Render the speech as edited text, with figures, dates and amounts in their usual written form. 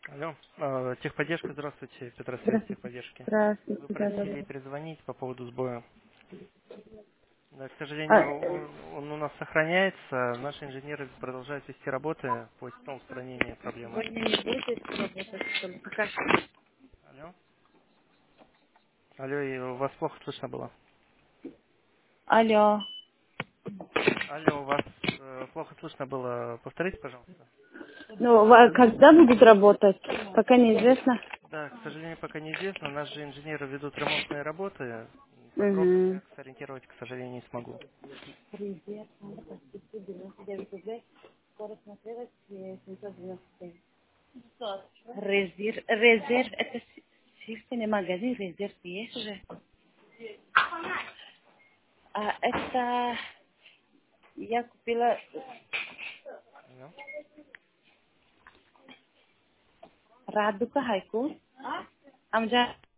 Алло, техподдержка, здравствуйте, Петросвязь Здравствуйте. техподдержки. Вы Здравствуйте, да, да, просили да. перезвонить по поводу сбоя. Да, к сожалению, А, он у нас сохраняется. Наши инженеры продолжают вести работы по устранению проблемы. сегодня не будет работать, что ли? Пока. Алло? Алло, и у вас плохо слышно было. Алло. Алло, у вас плохо слышно было. Повторите, пожалуйста. Ну, когда будет работать? Пока неизвестно. Да, к сожалению, пока неизвестно. Наши инженеры ведут ремонтные работы. Подробно Угу. я сориентировать, к сожалению, не смогу. Резерв, надо почти 99 рублей. Скоро смотрелась 797. Резерв, это сильный магазин, резерв есть уже. А это я купила Алло? Радука Хайку. Амджа